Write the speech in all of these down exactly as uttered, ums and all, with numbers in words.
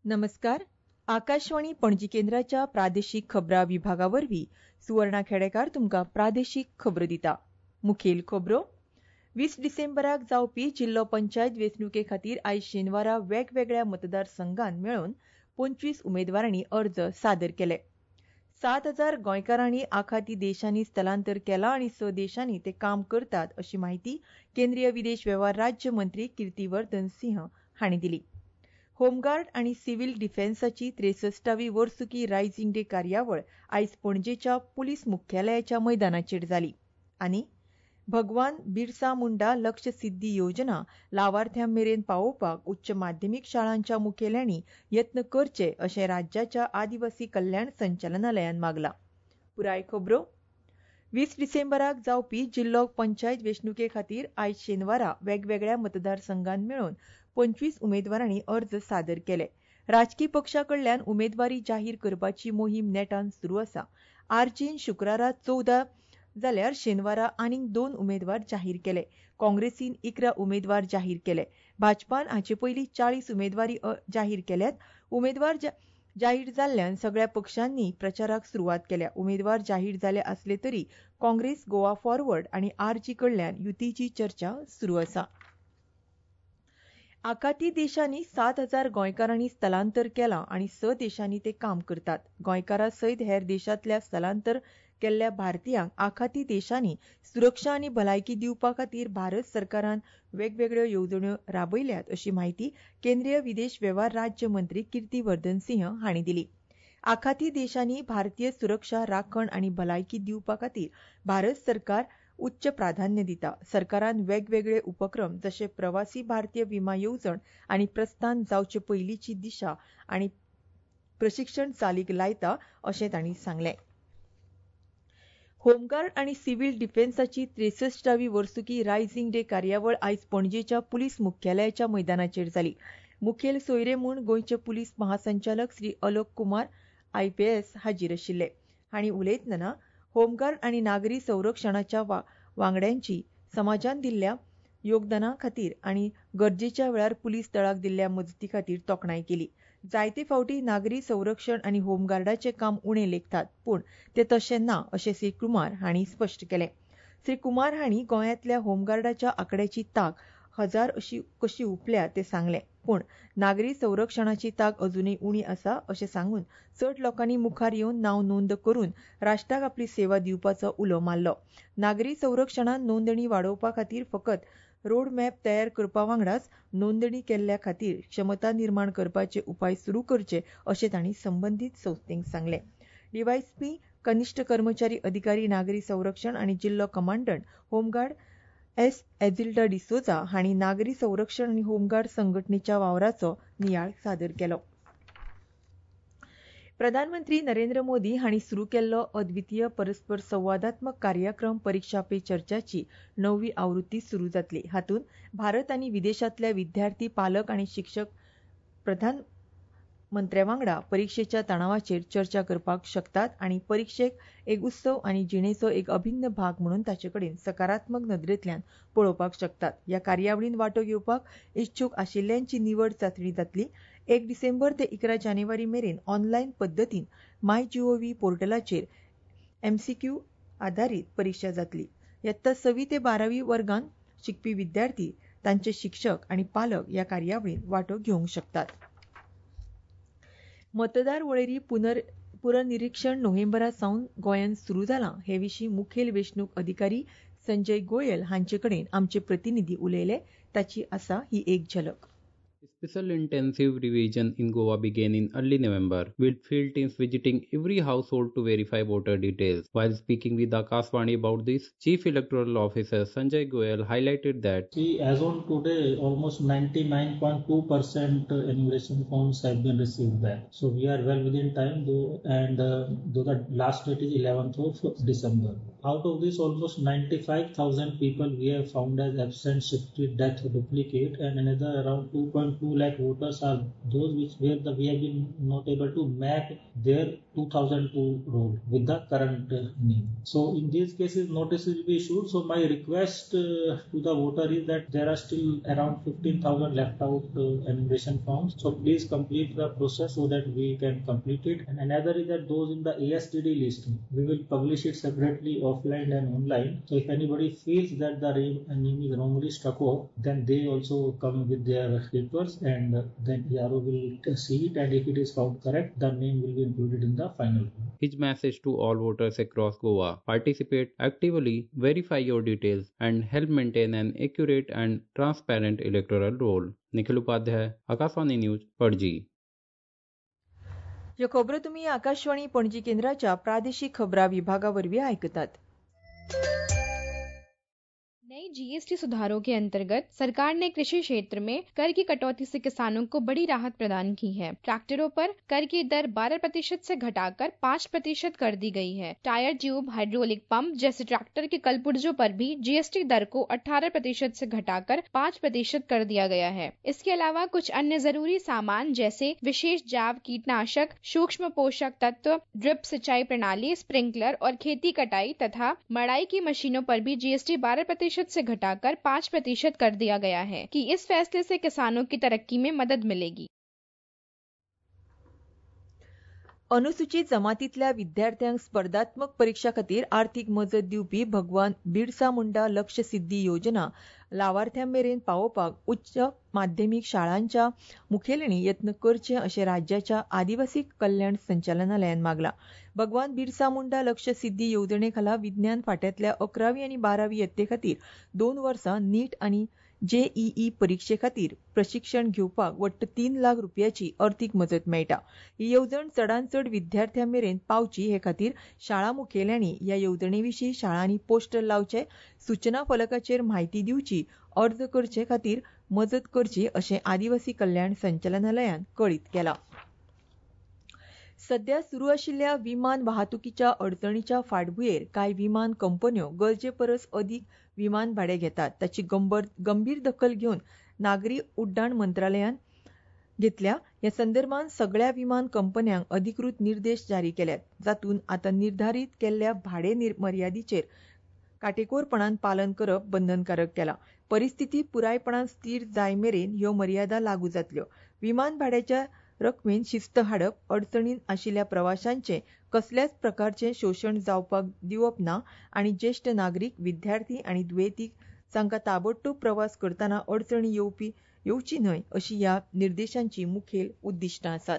नमस्कार. आकाशवाणी पणजी केंद्राच्या प्रादेशीक खबरां विभागावरवीं सुवर्णा खेडेकार तुमकां प्रादेशीक खबरो दिता. मुखेल खबरो. वीस डिसेंबराक जावपी जिल्लो पंचायत वेंचणुके खातीर आयज शेनवारा वेगवेगळ्या मतदारसंघांत मेळून पंचवीस उमेदवारांनी अर्ज सादर केले. सात हजार गोंयकारांनी आखाती देशांनी स्थलांतर केलां आनी स देशांनी ते काम करतात अशी माहिती केंद्रीय विदेश वेव्हार राज्य मंत्री किर्तीवर्धन सिंह हांणी दिली. होमगार्ड आनी सिव्हील डिफेन्साची त्रेसष्टावी वर्सुकी रायझिंग डे कार्यावळ आयज पणजेच्या पुलीस मुख्यालयाच्या मैदानाचेर जाली. आनी भगवान बिरसा मुंडा लक्ष्य सिद्धी योजना लावार्थ्यां मेरेन पावोवपाक उच्च माध्यमीक शाळांच्या मुखेल्यांनी यत्न करचे अशें राज्याच्या आदिवासी कल्याण संचालनालयान मागलां. पुराय खबरो. वीस डिसेंबराक जावपी जिल्लो पंचायत वेंचणुके खातीर आयज शेनवारा वेगवेगळ्या मतदारसंघांत मेळून पंचवीस उमेदवारांनी अर्ज सादर केले. राजकी पक्षां कडल्यान उमेदवारी जाहीर करपाची मोहीम नेटान सुरू आसा. आर्जीन शुक्रारा चौदा जाल्यार शेनवारा आनीक दोन उमेदवार जाहीर केले. काँग्रेसीन इकरा उमेदवार जाहीर केले. भाजपान हाचे पयलीं चाळीस उमेदवारी जाहीर केल्यात. उमेदवार जाहीर जाल्ल्यान सगळ्या पक्षांनी प्रचाराक सुरवात केल्या. उमेदवार जाहीर जाले आसले तरी काँग्रेस, गोवा फॉरवर्ड आनी आरजी कडल्यान युतीची चर्चा सुरू आसा. आखाती देशांनी सात हजार गोंयकारांनी स्थलांतर केलां आनी स देशांनी ते काम करतात. गोंयकारां सयत हेर देशांतल्या स्थलांतर केल्ल्या भारतीयांक आखाती देशांनी सुरक्षा आनी भलायकी दिवपा खातीर भारत सरकारान वेगवेगळ्यो येवजण्यो राबयल्यात अशी माहिती केंद्रीय विदेश वेव्हार राज्य मंत्री किर्तीवर्धन सिंह हांणी दिली. आखाती देशांनी भारतीय सुरक्षा राखण आनी भलायकी दिवपा खातीर भारत सरकार उच्च प्राधान्य दिता. सरकारान वेगवेगळे उपक्रम जशे प्रवासी भारतीय विमा येवजण आनी प्रस्थान जावचे पयलींची दिशा आनी प्रशिक्षण चालीक लायता अशें तांणी सांगलें. होमगार्ड आनी सिव्हील डिफेन्साची त्रेसष्टावी वर्सुकी रायझिंग डे कार्यावळ आयज पणजेच्या पुलीस मुख्यालयाच्या मैदानाचेर जाली. मुखेल सोयरे म्हूण गोंयचे पुलीस महासंचालक श्री अलोक कुमार आयपीएस हाजीर आशिल्ले. हांणी उलयतना होमगार्ड आनी नागरी संरक्षणाच्या वांगड्यांची समाजान दिल्ल्या योगदाना खातीर आनी गरजेच्या वेळार पुलीस दळाक दिल्ल्या मजती खातीर तोखणाय केली. जायते फावटी नागरी संरक्षण आनी होमगार्डाचें काम उणें लेखतात पूण ते तशें ना अशें श्री कुमार हांणी स्पश्ट केलें. श्री कुमार हांणी गोंयांतल्या होमगार्डाच्या आंकड्याची तांक हजार अशी कशी उप्ल्या तें सांगलें. पूण नागरी संरक्षणाची तांक अजूनय उणी आसा अशें सांगून चड लोकांनी मुखार येवन नांव नोंद करून राष्ट्राक आपली सेवा दिवपाचो उलो मारलो. नागरी संरक्षणांत नोंदणी वाडोवपा खातीर फकत रोड मॅप तयार करपा वांगडाच नोंदणी केल्ल्या खातीर क्षमता निर्माण करपाचे उपाय सुरू करचे अशें तांणी संबंदीत संस्थेक सांगलें. डीवायएसपी कनिश्ठ कर्मचारी अधिकारी नागरी संरक्षण आनी जिल्लो commandant home guard S Ezilda D'Souza हांणी नागरी संरक्षण आनी होमगार्ड संघटनेच्या वावराचो नियाळ सादर केलो. प्रधानमंत्री नरेंद्र मोदी हांणी सुरू केल्लो अद्वितीय परस्पर संवादात्मक कार्यक्रम परीक्षा पे चर्चाची णववी आवृत्ती सुरू जातली. हातूंत भारत आनी विदेशांतल्या विद्यार्थी, पालक आनी शिक्षक प्रधानमंत्र्या वांगडा परीक्षेच्या तणावाचेर चर्चा करपाक शकतात आनी परीक्षेक एक उत्सव आनी जिणेचो एक अभिन्न भाग म्हणून ताचे कडेन सकारात्मक नदरेंतल्यान पळोवपाक शकतात. ह्या कार्यावळींत वांटो घेवपाक इत्सूक आशिल्ल्यांची निवड चांचणी जातली. एक डिसेंबर ते इकरा जानेवारी मेरेन ऑनलायन पद्दतीन माय जीओव्ही पोर्टलाचेर एमसीक्यू आधारीत परीक्षा जातली. येत्ता सवी ते बारावी वर्गांत शिकपी विद्यार्थी, तांचे शिक्षक आनी पालक ह्या कार्यावळींत वांटो घेवंक शकतात. मतदार वळेरी पुनर पुनर्निरीक्षण नोव्हेंबरा सावन गोंयांत सुरू जालां हे विशीं मुखेल वेंचणूक अधिकारी संजय गोयल हांचे कडेन आमचे प्रतिनिधी उलयले. ताची आसा ही एक झलक. Special intensive revision in Goa began in early November, with field teams visiting every household to verify voter details. While speaking with Akashvani about this, Chief Electoral Officer Sanjay Goyal highlighted that See, as on today, almost ninety-nine point two percent enumeration forms have been received back. So we are well within time, though, and uh, though the last date is eleventh of December. Out of this, almost ninety-five thousand people we have found as absent, shifted, death, duplicate, and another around two point two lakh voters are those which where the we have been not able to map their two thousand two roll with the current uh, name. So in these cases, notice will be issued. So my request uh, to the voter is that there are still around fifteen thousand left out uh, enumeration forms. So please complete the process so that we can complete it. And another is that those in the A S T D list, we will publish it separately offline and online. So if anybody feels that the name is wrongly struck off, then they also come with their papers, and then E R O will see it, and if it is found correct, the name will be included in the final. His message to all voters across Goa: participate actively, verify your details, and help maintain an accurate and transparent electoral roll. Nikhil Upadhyay, Akashvani news, Panaji. ह्यो खबरो तुम्ही आकाशवाणी पणजी केंद्राच्या प्रादेशिक खबरां विभागावरवी आयकतात. नई GST सुधारों के अंतर्गत सरकार ने कृषि क्षेत्र में कर की कटौती से किसानों को बड़ी राहत प्रदान की है. ट्रैक्टरों पर कर की दर बारह प्रतिशत से घटाकर पाँच प्रतिशत कर दी गई है. टायर ट्यूब, हाइड्रोलिक पंप जैसे ट्रैक्टर के कलपुर्जों पर भी जीएसटी दर को अठारह प्रतिशत से घटाकर पाँच प्रतिशत कर दिया गया है. इसके अलावा कुछ अन्य जरूरी सामान जैसे विशेष जैव कीटनाशक, सूक्ष्म पोषक तत्व, ड्रिप सिंचाई प्रणाली, स्प्रिंकलर और खेती कटाई तथा मड़ाई की मशीनों पर भी जीएसटी बारह प्रतिशत से घटाकर पाँच प्रतिशत कर दिया गया है कि इस फैसले से किसानों की तरक्की में मदद मिलेगी. अनुसूचित जमातीतल्या विद्यार्थ्यांक स्पर्धात्मक परीक्षा खातीर आर्थीक मजत दिवपी भगवान बिरसा मुंडा लक्ष सिद्धी योजना लावार्थ्यां मेरेन पावोवपाक उच्च माध्यमीक शाळांच्या मुखेल्यांनी यत्न करचे अशें राज्याच्या आदिवासी कल्याण संचालनालयान मागला. भगवान बिरसा मुंडा लक्ष सिद्धी येवजणे खाला विज्ञान फाट्यांतल्या अकरावी आनी बारावी यत्ते खातीर दोन वर्सां नीट आनी जेईई परीक्षे खातीर प्रशिक्षण घेवपाक वट्ट तीन लाख रुपयाची अर्थीक मजत मेळटा. ही येवजण चडांत चड विद्यार्थ्यां मेरेन पावची हे खातीर शाळा मुखेल्यांनी ह्या येवजणे विशीं शाळांनी पोस्टर लावचे, सूचना फलकाचेर म्हायती दिवची, अर्ज करचे खातीर मजत करची अशें आदिवासी कल्याण संचालनालयान कळीत केलां. सध्या सुरू आशिल्ल्या विमान वाहतुकीच्या अडचणीच्या फाटभुंयेर कांय विमान कंपन्यो गरजे परस अदीक विमान भाडें घेतात. ताची गंभीर दखल घेवन नागरी उड्डाण मंत्रालयान घेतल्या. ह्या संदर्भात सगळ्या विमान कंपन्यांक अधिकृत निर्देश जारी केल्यात, जातूंत आतां निर्धारीत केल्ल्या भाडे मर्यादेचेर काटेकोरपणान पालन करप बंधनकारक केलां. परिस्थिती पुरायपणान स्थिर जाय मेरेन ह्यो मर्यादा लागू जातल्यो. विमान भाड्याच्या रकमेन शिस्त हाडप, अडचणींत आशिल्ल्या प्रवाशांचे कसल्याच प्रकारचे शोशण जावपाक दिवप ना आनी ज्येश्ठ नागरीक, विद्यार्थी आनी दुयेंती जांकां ताबडतोब प्रवास करतना अडचणी येवपी येवची न्हय अशी ह्या निर्देशांची मुखेल उद्दिश्टां आसात.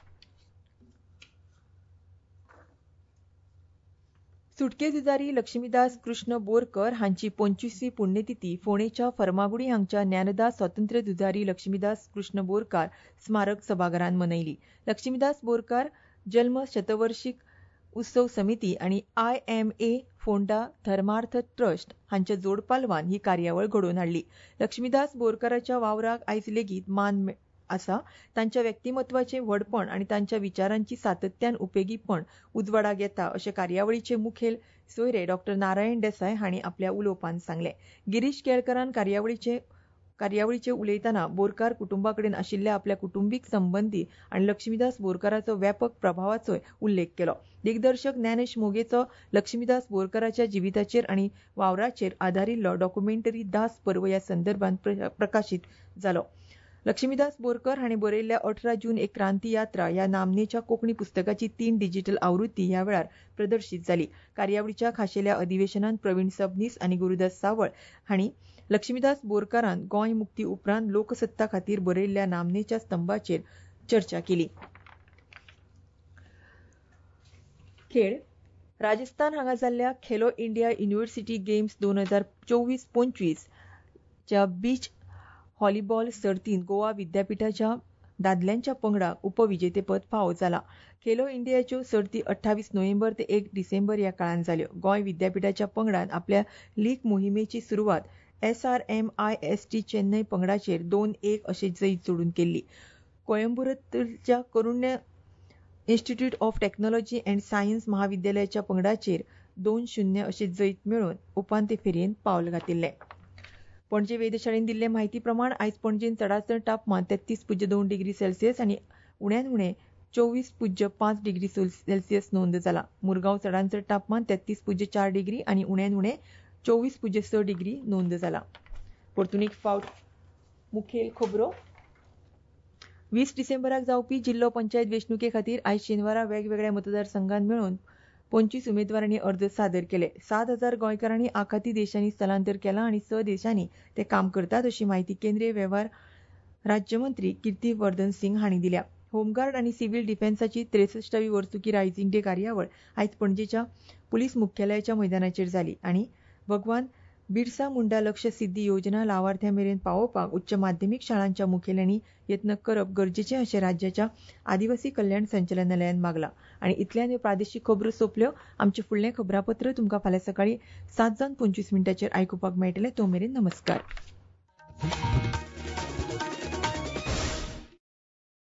सुटके झुजारी लक्ष्मीदास कृष्ण बोरकर हांची पंचवीसवी पुण्यतिथी फोंडेच्या फर्मागुडी हांगच्या ज्ञानदास स्वातंत्र्य झुजारी लक्ष्मीदास कृष्ण बोरकार स्मारक सभाघरांत मनयली. लक्ष्मीदास बोरकार जल्म शतवर्षीक उत्सव समिती आनी आय एम ए फोंडा धर्मार्थ ट्रस्ट हांच्या जोड पालवान ही कार्यावळ घडोवन हाडली. लक्ष्मीदास बोरकाराच्या वावराक आयज लेगीत मान आसा. तांच्या व्यक्तिमत्वाचें व्हडपण आनी तांच्या विचारांची सातत्यान उपेगीपण उजवाडाक येता अशें कार्यावळीचे मुखेल सोयरे डॉ नारायण देसाय हांणी आपल्या उलोवपांत सांगलें. गिरीश केळकरान कार्यावळीचे कार्यावळीचे उलयतना बोरकार कुटुंबा कडेन आशिल्ल्या आपल्या कुटुंबीक संबंदी आनी लक्ष्मीदास बोरकाराचो व्यापक प्रभावाचोय उल्लेख केलो. दिग्दर्शक ज्ञानेश मोगेचो लक्ष्मीदास बोरकाराच्या जिविताचेर आनी वावराचेर आदारिल्लो डॉक्युमेंटरी दास पर्व ह्या संदर्भात प्रकाशीत जालो. लक्ष्मीदास बोरकर हांणी बरयल्ल्या अठरा जून एक क्रांती यात्रा ह्या नामनेच्या कोंकणी पुस्तकाची तीन डिजिटल आवृत्ती ह्या वेळार प्रदर्शीत जाली. कार्यावळीच्या खाशेल्या अधिवेशनात प्रवीण सबनीस आनी गुरुदास सावळ हांणी लक्ष्मीदास बोरकारान गोंय मुक्ती उपरांत लोकसत्ता खातीर बरयल्ल्या नामनेच्या स्तंभाचेर चर्चा केली. खेळ राजस्थान हांगा जाल्ल्या खेलो इंडिया युनिव्हर्सिटी गेम्स दोन हजार चोवीस पंचवीस च्या बीच व्हॉलीबॉल सर्तींत गोवा विद्यापीठाच्या दादल्यांच्या पंगडाक उपविजेतेपद फावो जाला. खेलो इंडियाच्यो सर्ती अठ्ठावीस नोव्हेंबर ते एक डिसेंबर ह्या काळात जाल्यो. गोंय विद्यापीठाच्या पंगडान आपल्या लीग मोहिमेची सुरवात S R M I S T Chennai पंगडाचेर दोन एक अशे जैत जोडून केल्ली. कोयंबतूरच्या Karunya institute of technology and science महाविद्यालयाच्या पंगडाचेर दोन शून्य अशें जैत मेळोवन उपांत्य फेरयेंत पावल घातिल्लें. पणजे वेधशाळेन दिल्ले म्हायती प्रमाण आयज पणजेन चडांत चड तापमान तेत्तीस पुज्य दोन डिग्री सेल्सियस आनी उण्यांत उणें चोवीस पुज्य पांच डिग्री सेल्सियस नोंद जाला. मुरगांव चडांत चड तापमान तेत्तीस पुज्य चार डिग्री आनी उण्यांत उणें चोवीस पुज्य स डिग्री नोंद जाला. परतून एक फावट मुखेल खबरो. वीस डिसेंबराक जावपी जिल्लो पंचायत वेंचणुके खातीर आयज शेनवारा वेगवेगळ्या मतदारसंघांत मेळून पंचवीस उमेदवारांनी अर्ज सादर केले. सात हजार गोंयकारांनी आखाती देशांनी स्थलांतर केलां आनी स देशांनी ते काम करतात अशी माहिती केंद्रीय वेव्हार राज्यमंत्री कीर्ती वर्धन सिंग हांणी दिल्या. होमगार्ड आनी सिव्हील डिफेन्साची त्रेसष्टावी वर्सुकी रायझींग डे कार्यावळ आयज पणजेच्या पुलीस मुख्यालयाच्या मैदानाचेर जाली आनी भगवान बिरसा मुंडा लक्ष्य सिद्धी योजना लावार्थ्यां मेरेन पावोवपाक उच्च माध्यमीक शाळांच्या मुखेल्यांनी यत्न करप गरजेचें अशें राज्याच्या आदिवासी कल्याण संचालनालयान मागलां. आनी इतल्यान ह्यो प्रादेशीक खबरो सोंपल्यो. आमचें फुडलें खबरापत्र तुमकां फाल्यां सकाळीं सात जावन पंचवीस मिनटांचेर आयकुपाक मेळटलें. तो मेरेन नमस्कार.